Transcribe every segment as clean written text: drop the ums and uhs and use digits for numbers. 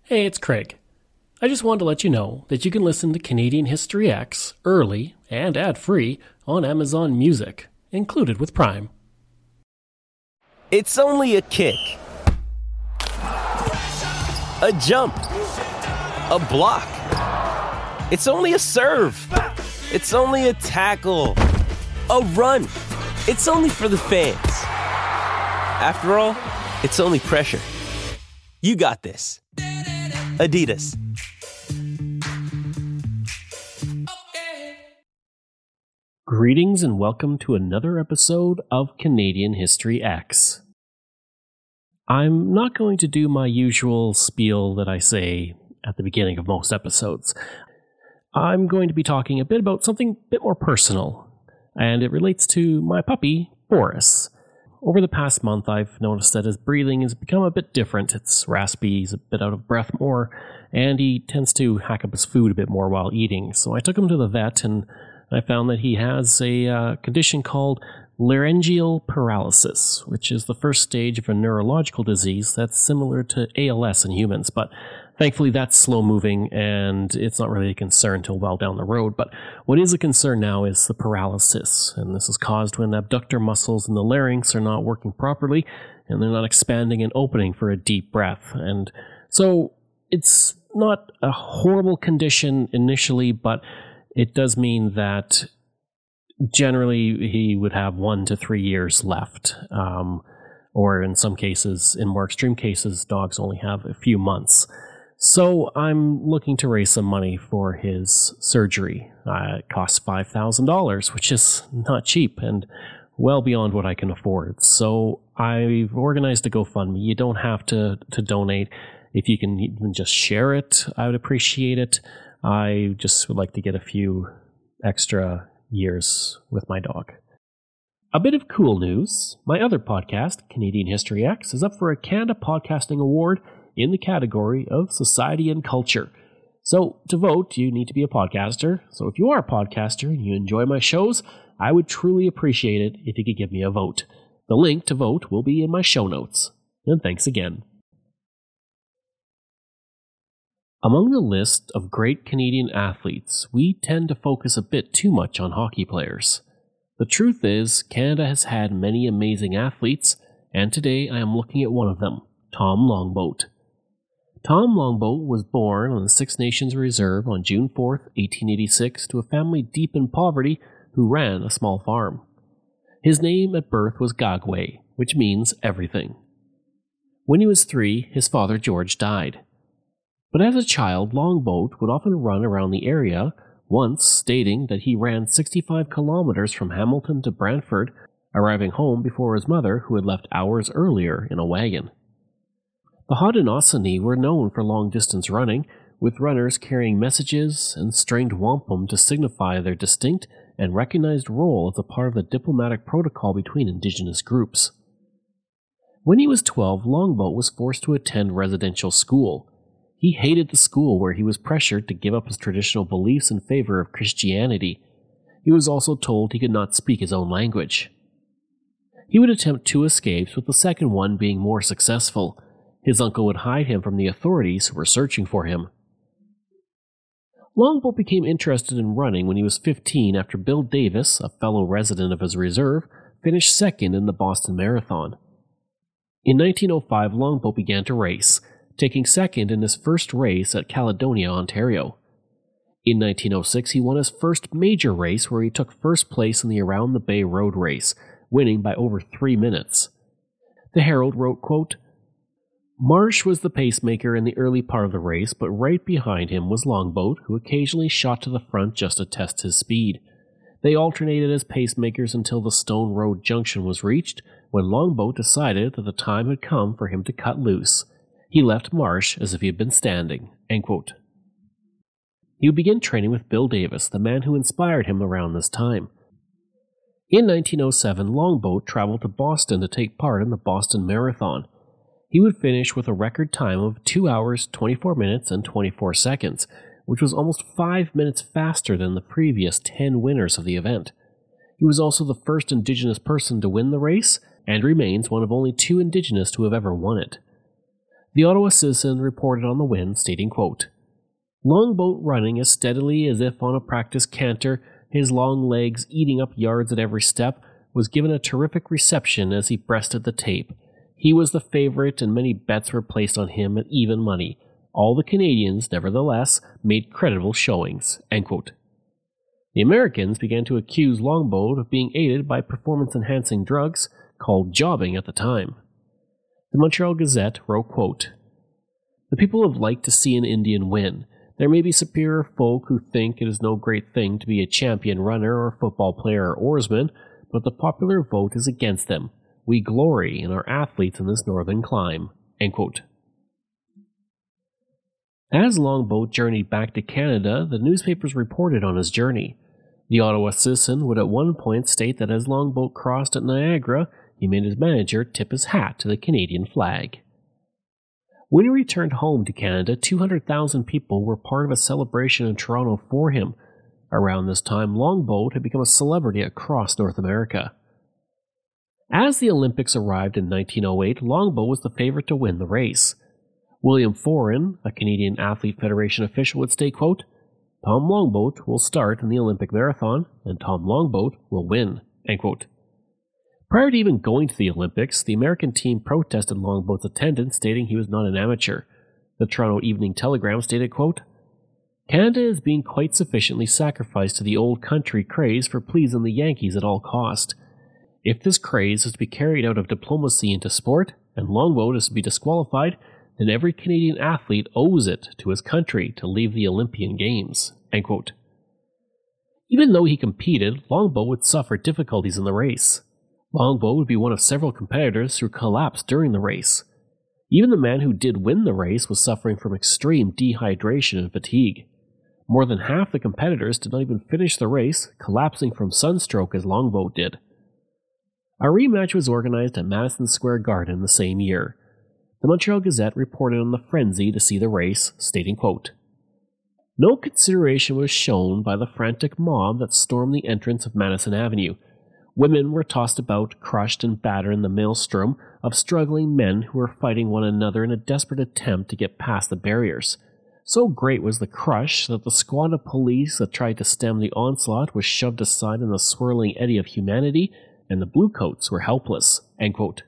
Hey, it's Craig. I just wanted to let you know that you can listen to Canadian History X early and ad-free on Amazon Music, included with Prime. It's only a kick, a jump, a block. It's only a serve. It's only a tackle, a run. It's only for the fans. After all, it's only pressure. You got this. Adidas. Greetings and welcome to another episode of Canadian History X. I'm not going to do my usual spiel that I say at the beginning of most episodes. I'm going to be talking a bit about something a bit more personal, and it relates to my puppy, Boris. Over the past month, I've noticed that his breathing has become a bit different. It's raspy, he's a bit out of breath more, and he tends to hack up his food a bit more while eating. So I took him to the vet, and I found that he has a condition called laryngeal paralysis, which is the first stage of a neurological disease that's similar to ALS in humans, but thankfully that's slow-moving, and it's not really a concern until well down the road. But what is a concern now is the paralysis, and this is caused when abductor muscles in the larynx are not working properly, and they're not expanding and opening for a deep breath. And so it's not a horrible condition initially, but it does mean that generally he would have 1 to 3 years left. Or in some cases, in more extreme cases, dogs only have a few months. So I'm looking to raise some money for his surgery. It costs $5,000, which is not cheap and well beyond what I can afford. So I've organized a GoFundMe. You don't have to donate. If you can even just share it, I would appreciate it. I just would like to get a few extra years with my dog. A bit of cool news. My other podcast, Canadian History X, is up for a Canada Podcasting Award in the category of Society and Culture. So to vote, you need to be a podcaster. So if you are a podcaster and you enjoy my shows, I would truly appreciate it if you could give me a vote. The link to vote will be in my show notes. And thanks again. Among the list of great Canadian athletes, we tend to focus a bit too much on hockey players. The truth is, Canada has had many amazing athletes, and today I am looking at one of them, Tom Longboat. Tom Longboat was born on the Six Nations Reserve on June 4, 1886, to a family deep in poverty who ran a small farm. His name at birth was Gagwe, which means everything. When he was 3, his father George died. But as a child, Longboat would often run around the area, once stating that he ran 65 kilometers from Hamilton to Brantford, arriving home before his mother, who had left hours earlier in a wagon. The Haudenosaunee were known for long-distance running, with runners carrying messages and stringed wampum to signify their distinct and recognized role as a part of the diplomatic protocol between Indigenous groups. When he was 12, Longboat was forced to attend residential school. He hated the school where he was pressured to give up his traditional beliefs in favor of Christianity. He was also told he could not speak his own language. He would attempt 2 escapes, with the second one being more successful. His uncle would hide him from the authorities who were searching for him. Longboat became interested in running when he was 15 after Bill Davis, a fellow resident of his reserve, finished second in the Boston Marathon. In 1905, Longboat began to race, taking second in his first race at Caledonia, Ontario. In 1906, he won his first major race where he took first place in the Around the Bay Road Race, winning by over 3 minutes. The Herald wrote, quote, Marsh was the pacemaker in the early part of the race, but right behind him was Longboat, who occasionally shot to the front just to test his speed. They alternated as pacemakers until the Stone Road Junction was reached, when Longboat decided that the time had come for him to cut loose. He left Marsh as if he had been standing. End quote. He would begin training with Bill Davis, the man who inspired him around this time. In 1907, Longboat traveled to Boston to take part in the Boston Marathon. He would finish with a record time of 2 hours, 24 minutes, and 24 seconds, which was almost 5 minutes faster than the previous 10 winners of the event. He was also the first Indigenous person to win the race, and remains one of only 2 Indigenous to have ever won it. The Ottawa Citizen reported on the win, stating, quote, "Longboat running as steadily as if on a practice canter, his long legs eating up yards at every step, was given a terrific reception as he breasted the tape. He was the favorite and many bets were placed on him at even money. All the Canadians, nevertheless, made creditable showings." End quote. The Americans began to accuse Longboat of being aided by performance-enhancing drugs called jobbing at the time. The Montreal Gazette wrote, quote, "The people have liked to see an Indian win. There may be superior folk who think it is no great thing to be a champion runner or football player or oarsman, but the popular vote is against them. We glory in our athletes in this northern clime." End quote. As Longboat journeyed back to Canada, the newspapers reported on his journey. The Ottawa Citizen would at one point state that as Longboat crossed at Niagara, he made his manager tip his hat to the Canadian flag. When he returned home to Canada, 200,000 people were part of a celebration in Toronto for him. Around this time, Longboat had become a celebrity across North America. As the Olympics arrived in 1908, Longboat was the favorite to win the race. William Foran, a Canadian Athlete Federation official, would state, quote, "Tom Longboat will start in the Olympic marathon, and Tom Longboat will win." End quote. Prior to even going to the Olympics, the American team protested Longboat's attendance, stating he was not an amateur. The Toronto Evening Telegram stated, quote, "Canada is being quite sufficiently sacrificed to the old country craze for pleasing the Yankees at all cost. If this craze is to be carried out of diplomacy into sport, and Longboat is to be disqualified, then every Canadian athlete owes it to his country to leave the Olympian Games." End quote. Even though he competed, Longboat would suffer difficulties in the race. Longboat would be one of several competitors who collapsed during the race. Even the man who did win the race was suffering from extreme dehydration and fatigue. More than half the competitors did not even finish the race, collapsing from sunstroke as Longboat did. A rematch was organized at Madison Square Garden the same year. The Montreal Gazette reported on the frenzy to see the race, stating, quote, "No consideration was shown by the frantic mob that stormed the entrance of Madison Avenue. Women were tossed about, crushed and battered in the maelstrom of struggling men who were fighting one another in a desperate attempt to get past the barriers. So great was the crush that the squad of police that tried to stem the onslaught was shoved aside in the swirling eddy of humanity, and the bluecoats were helpless." End quote.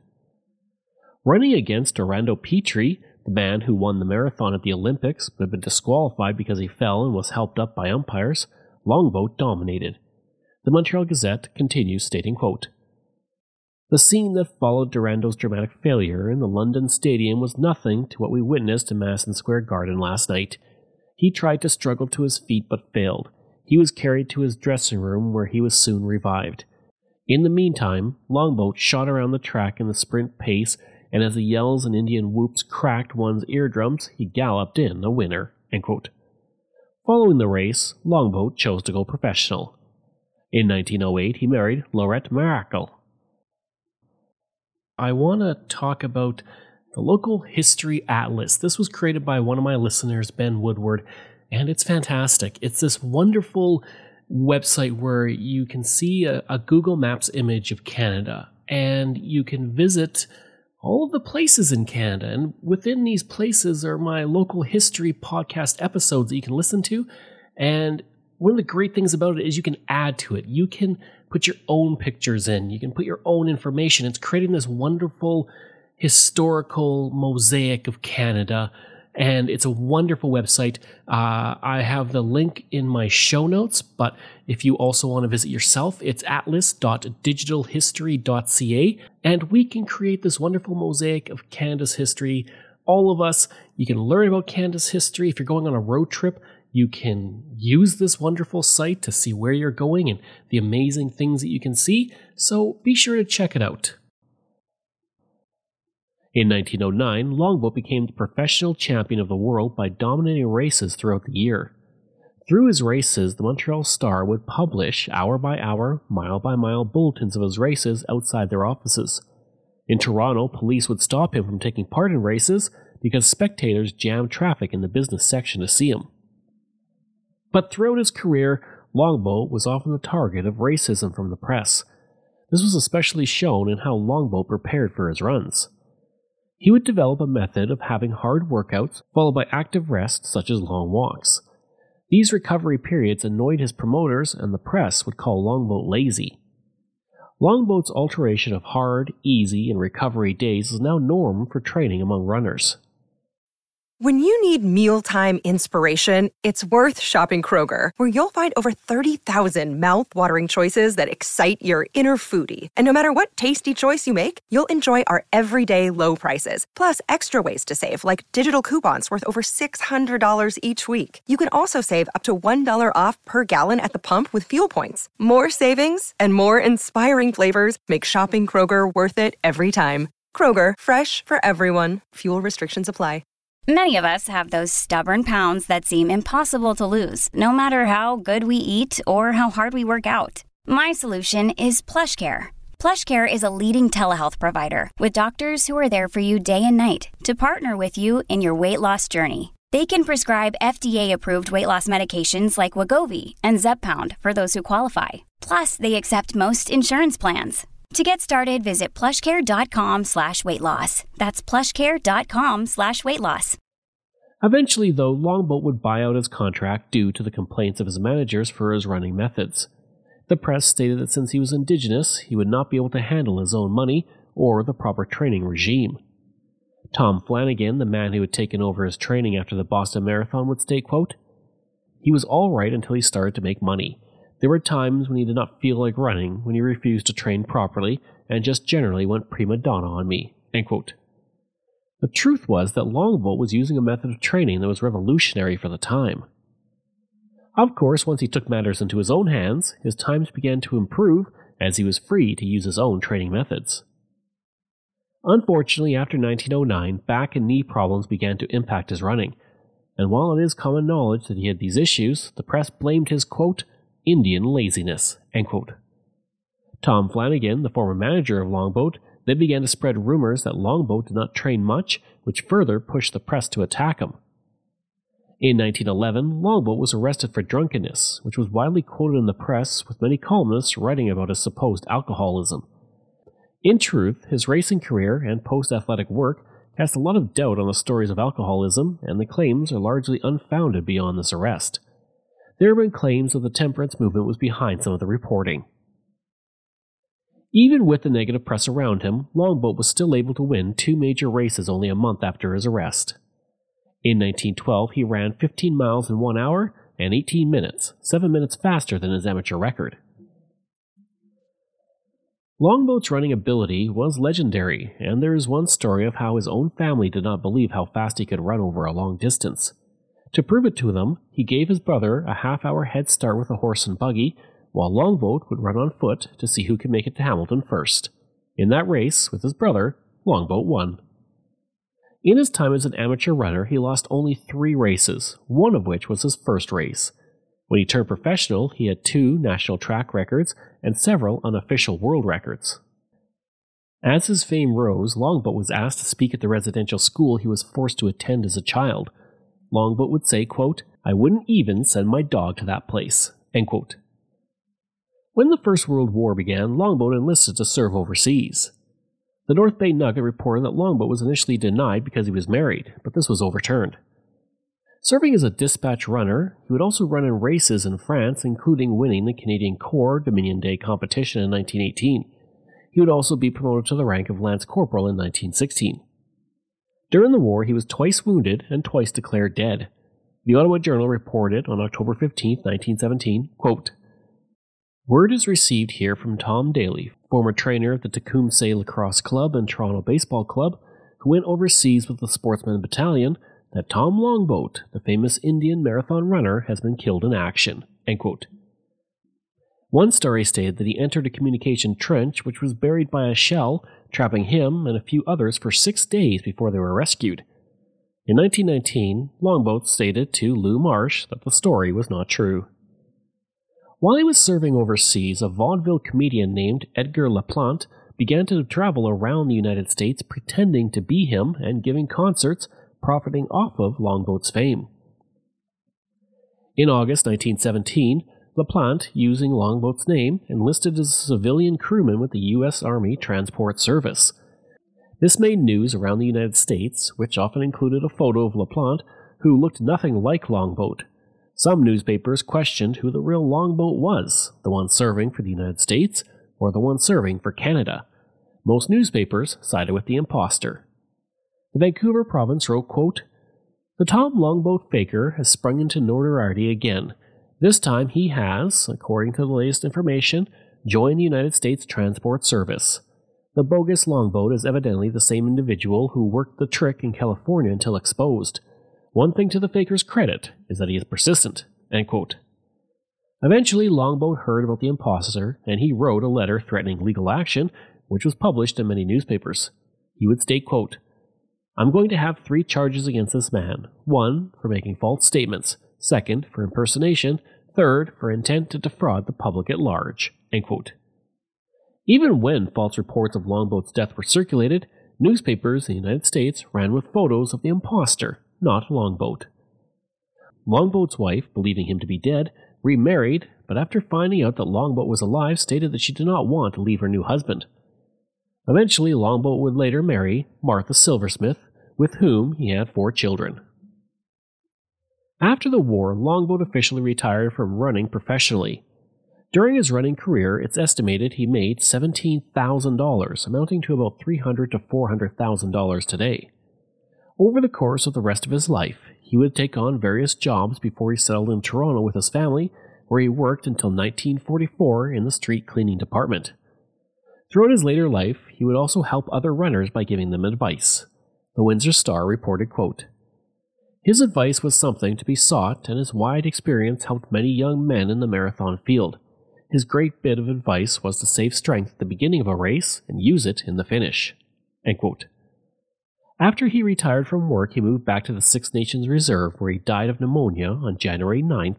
Running against Orlando Petrie, the man who won the marathon at the Olympics but had been disqualified because he fell and was helped up by umpires, Longboat dominated. The Montreal Gazette continues, stating, quote, "The scene that followed Durando's dramatic failure in the London Stadium was nothing to what we witnessed in Madison Square Garden last night. He tried to struggle to his feet but failed. He was carried to his dressing room where he was soon revived. In the meantime, Longboat shot around the track in the sprint pace, and as the yells and Indian whoops cracked one's eardrums, he galloped in a winner." End quote. Following the race, Longboat chose to go professional. In 1908, he married Laurette Maracle. I want to talk about the local history atlas. This was created by one of my listeners, Ben Woodward, and it's fantastic. It's this wonderful website where you can see a Google Maps image of Canada, and you can visit all of the places in Canada. And within these places are my local history podcast episodes that you can listen to. And one of the great things about it is you can add to it. You can put your own pictures in. You can put your own information. It's creating this wonderful historical mosaic of Canada, and it's a wonderful website. I have the link in my show notes, but if you also want to visit yourself, it's atlas.digitalhistory.ca, and we can create this wonderful mosaic of Canada's history. All of us, you can learn about Canada's history. If you're going on a road trip, you can use this wonderful site to see where you're going and the amazing things that you can see, so be sure to check it out. In 1909, Longboat became the professional champion of the world by dominating races throughout the year. Through his races, the Montreal Star would publish hour by hour, mile by mile bulletins of his races outside their offices. In Toronto, police would stop him from taking part in races because spectators jammed traffic in the business section to see him. But throughout his career, Longboat was often the target of racism from the press. This was especially shown in how Longboat prepared for his runs. He would develop a method of having hard workouts followed by active rest such as long walks. These recovery periods annoyed his promoters, and the press would call Longboat lazy. Longboat's alteration of hard, easy, and recovery days is now norm for training among runners. When you need mealtime inspiration, it's worth shopping Kroger, where you'll find over 30,000 mouth-watering choices that excite your inner foodie. And no matter what tasty choice you make, you'll enjoy our everyday low prices, plus extra ways to save, like digital coupons worth over $600 each week. You can also save up to $1 off per gallon at the pump with fuel points. More savings and more inspiring flavors make shopping Kroger worth it every time. Kroger, fresh for everyone. Fuel restrictions apply. Many of us have those stubborn pounds that seem impossible to lose, no matter how good we eat or how hard we work out. My solution is PlushCare. PlushCare is a leading telehealth provider with doctors who are there for you day and night to partner with you in your weight loss journey. They can prescribe FDA-approved weight loss medications like Wegovy and Zepbound for those who qualify. Plus, they accept most insurance plans. To get started, visit plushcare.com/weightloss. That's plushcare.com/weightloss. Eventually, though, Longboat would buy out his contract due to the complaints of his managers for his running methods. The press stated that since he was indigenous, he would not be able to handle his own money or the proper training regime. Tom Flanagan, the man who had taken over his training after the Boston Marathon, would state, quote, "He was all right until he started to make money. There were times when he did not feel like running, when he refused to train properly, and just generally went prima donna on me." End quote. The truth was that Longboat was using a method of training that was revolutionary for the time. Of course, once he took matters into his own hands, his times began to improve as he was free to use his own training methods. Unfortunately, after 1909, back and knee problems began to impact his running, and while it is common knowledge that he had these issues, the press blamed his, quote, "Indian laziness," end quote. Tom Flanagan, the former manager of Longboat, then began to spread rumors that Longboat did not train much, which further pushed the press to attack him. In 1911, Longboat was arrested for drunkenness, which was widely quoted in the press, with many columnists writing about his supposed alcoholism. In truth, his racing career and post-athletic work cast a lot of doubt on the stories of alcoholism, and the claims are largely unfounded beyond this arrest. There have been claims that the temperance movement was behind some of the reporting. Even with the negative press around him, Longboat was still able to win 2 major races only a month after his arrest. In 1912, he ran 15 miles in 1 hour and 18 minutes, 7 minutes faster than his amateur record. Longboat's running ability was legendary, and there is one story of how his own family did not believe how fast he could run over a long distance. To prove it to them, he gave his brother a half-hour head start with a horse and buggy, while Longboat would run on foot to see who could make it to Hamilton first. In that race, with his brother, Longboat won. In his time as an amateur runner, he lost only 3 races, one of which was his first race. When he turned professional, he had 2 national track records and several unofficial world records. As his fame rose, Longboat was asked to speak at the residential school he was forced to attend as a child. Longboat would say, quote, "I wouldn't even send my dog to that place," end quote. When the First World War began, Longboat enlisted to serve overseas. The North Bay Nugget reported that Longboat was initially denied because he was married, but this was overturned. Serving as a dispatch runner, he would also run in races in France, including winning the Canadian Corps Dominion Day competition in 1918. He would also be promoted to the rank of Lance Corporal in 1916. During the war, he was twice wounded and twice declared dead. The Ottawa Journal reported on October 15, 1917, quote, "Word is received here from Tom Daly, former trainer of the Tecumseh Lacrosse Club and Toronto Baseball Club, who went overseas with the Sportsman Battalion, that Tom Longboat, the famous Indian marathon runner, has been killed in action." End quote. One story stated that he entered a communication trench which was buried by a shell, trapping him and a few others for 6 days before they were rescued. In 1919, Longboat stated to Lou Marsh that the story was not true. While he was serving overseas, a vaudeville comedian named Edgar LaPlante began to travel around the United States pretending to be him and giving concerts, profiting off of Longboat's fame. In August 1917, LaPlante, using Longboat's name, enlisted as a civilian crewman with the U.S. Army Transport Service. This made news around the United States, which often included a photo of LaPlante, who looked nothing like Longboat. Some newspapers questioned who the real Longboat was, the one serving for the United States or the one serving for Canada. Most newspapers sided with the imposter. The Vancouver province wrote, quote, "The Tom Longboat faker has sprung into notoriety again. This time he has, according to the latest information, joined the United States Transport Service. The bogus Longboat is evidently the same individual who worked the trick in California until exposed. One thing to the faker's credit is that he is persistent." End quote. Eventually, Longboat heard about the imposter, and he wrote a letter threatening legal action, which was published in many newspapers. He would state, quote, "I'm going to have 3 charges against this man. 1, for making false statements. 2nd, for impersonation. 3rd, for intent to defraud the public at large." End quote. Even when false reports of Longboat's death were circulated, newspapers in the United States ran with photos of the imposter, not Longboat. Longboat's wife, believing him to be dead, remarried, but after finding out that Longboat was alive, stated that she did not want to leave her new husband. Eventually, Longboat would later marry Martha Silversmith, with whom he had 4 children. After the war, Longboat officially retired from running professionally. During his running career, it's estimated he made $17,000, amounting to about $300,000 to $400,000 today. Over the course of the rest of his life, he would take on various jobs before he settled in Toronto with his family, where he worked until 1944 in the street cleaning department. Throughout his later life, he would also help other runners by giving them advice. The Windsor Star reported, quote, "His advice was something to be sought, and his wide experience helped many young men in the marathon field. His great bit of advice was to save strength at the beginning of a race and use it in the finish." End quote. After he retired from work, he moved back to the Six Nations Reserve, where he died of pneumonia on January 9,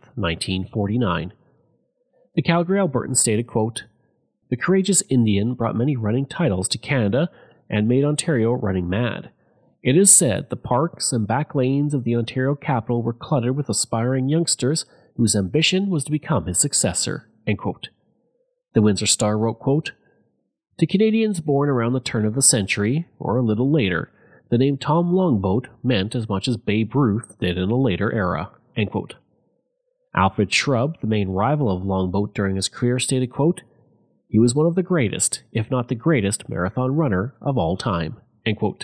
1949. The Calgary Albertan stated, quote, "The courageous Indian brought many running titles to Canada and made Ontario running mad. It is said the parks and back lanes of the Ontario capital were cluttered with aspiring youngsters whose ambition was to become his successor." End quote. The Windsor Star wrote, quote, "To Canadians born around the turn of the century, or a little later, the name Tom Longboat meant as much as Babe Ruth did in a later era." End quote. Alfred Shrub, the main rival of Longboat during his career, stated, quote, "He was one of the greatest, if not the greatest, marathon runner of all time." End quote.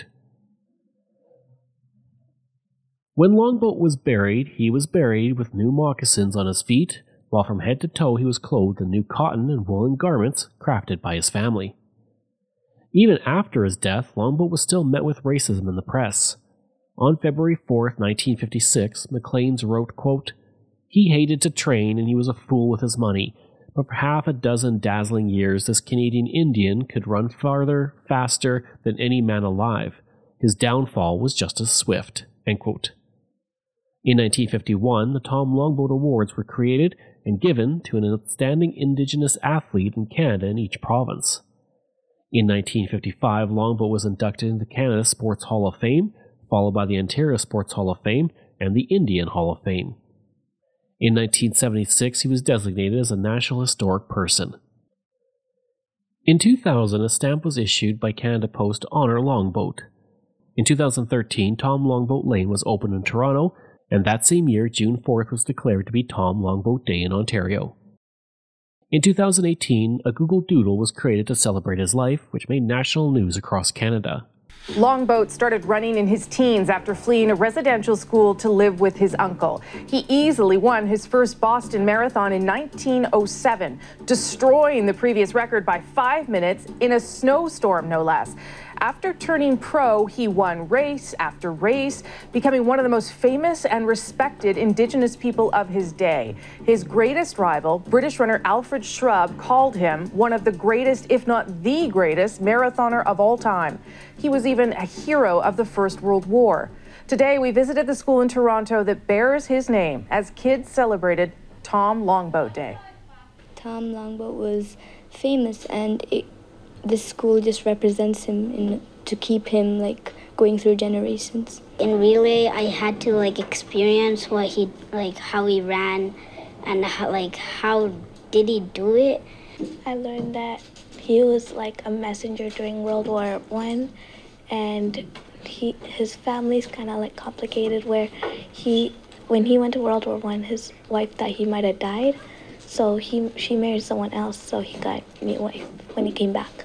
When Longboat was buried, he was buried with new moccasins on his feet, while from head to toe he was clothed in new cotton and woolen garments crafted by his family. Even after his death, Longboat was still met with racism in the press. On February 4, 1956, Maclean's wrote, quote, "He hated to train and he was a fool with his money, but for half a dozen dazzling years this Canadian Indian could run farther, faster than any man alive. His downfall was just as swift." End quote. In 1951, the Tom Longboat Awards were created and given to an outstanding Indigenous athlete in Canada in each province. In 1955, Longboat was inducted into Canada Sports Hall of Fame, followed by the Ontario Sports Hall of Fame and the Indian Hall of Fame. In 1976, he was designated as a National Historic Person. In 2000, a stamp was issued by Canada Post to honor Longboat. In 2013, Tom Longboat Lane was opened in Toronto, and that same year, June 4th was declared to be Tom Longboat Day in Ontario. In 2018, a Google Doodle was created to celebrate his life, which made national news across Canada. Longboat started running in his teens after fleeing a residential school to live with his uncle. He easily won his first Boston Marathon in 1907, destroying the previous record by 5 minutes in a snowstorm, no less. After turning pro, he won race after race, becoming one of the most famous and respected Indigenous people of his day. His greatest rival, British runner Alfred Shrub, called him one of the greatest, if not the greatest, marathoner of all time. He was even a hero of the First World War. Today, we visited the school in Toronto that bears his name as kids celebrated Tom Longboat Day. Tom Longboat was famous, and the school just represents him to keep him going through generations. In relay, I had to experience how he ran and how did he do it. I learned that he was a messenger during World War I, and his family's kind of like complicated, where when he went to World War I, his wife thought he might have died, so she married someone else, so he got a new wife when he came back.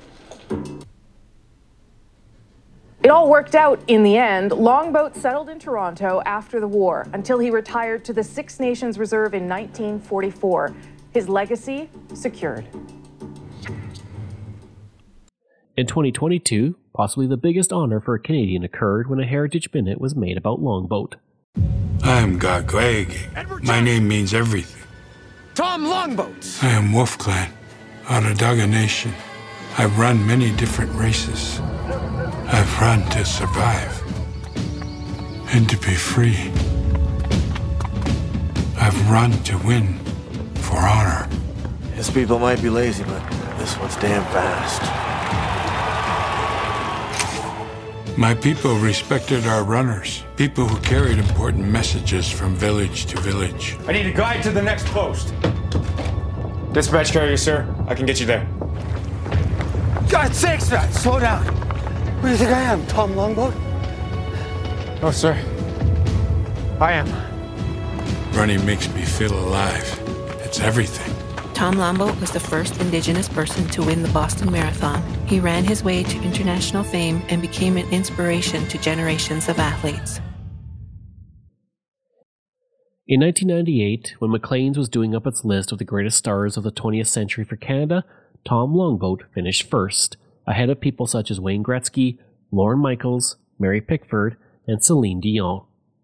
It all worked out in the end. Longboat settled in Toronto after the war until he retired to the Six Nations Reserve in 1944. His legacy secured. In 2022, possibly the biggest honor for a Canadian occurred when a Heritage Minute was made about Longboat. I am Gagwege. My name means everything. Tom Longboat. I am Wolf Clan, Onondaga Nation. I've run many different races. I've run to survive and to be free. I've run to win for honor. His people might be lazy, but this one's damn fast. My people respected our runners, people who carried important messages from village to village. I need a guide to the next post. Dispatch carrier, sir. I can get you there. God's sakes, man! Slow down. Who do you think I am, Tom Longboat? No, sir. I am. Running makes me feel alive. It's everything. Tom Longboat was the first Indigenous person to win the Boston Marathon. He ran his way to international fame and became an inspiration to generations of athletes. In 1998, when Maclean's was doing up its list of the greatest stars of the 20th century for Canada, Tom Longboat finished first, ahead of people such as Wayne Gretzky, Lorne Michaels, Mary Pickford, and Celine Dion.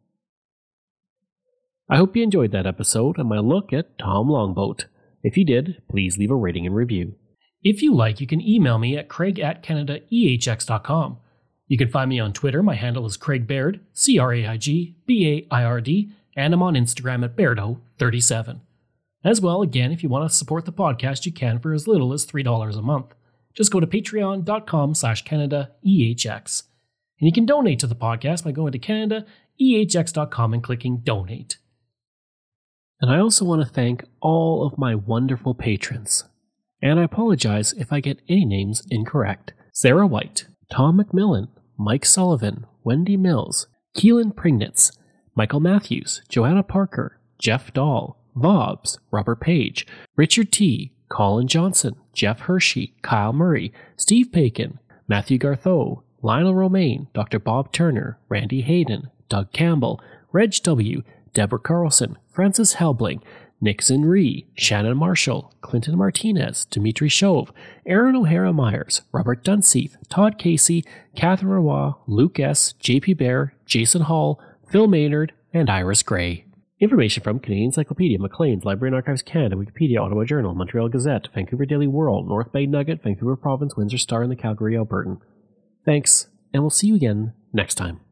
I hope you enjoyed that episode and my look at Tom Longboat. If you did, please leave a rating and review. If you like, you can email me at craig@canadaehx.com. You can find me on Twitter. My handle is Craig Baird, CraigBaird, and I'm on Instagram at Bairdo37. As well, again, if you want to support the podcast, you can for as little as $3 a month. Just go to patreon.com/CanadaEHX. And you can donate to the podcast by going to CanadaEHX.com and clicking Donate. And I also want to thank all of my wonderful patrons. And I apologize if I get any names incorrect. Sarah White, Tom McMillan, Mike Sullivan, Wendy Mills, Keelan Prignitz, Michael Matthews, Joanna Parker, Jeff Dahl, Vobs, Robert Page, Richard T., Colin Johnson, Jeff Hershey, Kyle Murray, Steve Pakin, Matthew Gartho, Lionel Romaine, Dr. Bob Turner, Randy Hayden, Doug Campbell, Reg W., Deborah Carlson, Francis Helbling, Nixon Ree, Shannon Marshall, Clinton Martinez, Dimitri Chauve, Aaron O'Hara Myers, Robert Dunseith, Todd Casey, Catherine Roy, Luke S., JP Bear, Jason Hall, Phil Maynard, and Iris Gray. Information from Canadian Encyclopedia, Maclean's, Library and Archives Canada, Wikipedia, Ottawa Journal, Montreal Gazette, Vancouver Daily World, North Bay Nugget, Vancouver Province, Windsor Star, and the Calgary Albertan. Thanks, and we'll see you again next time.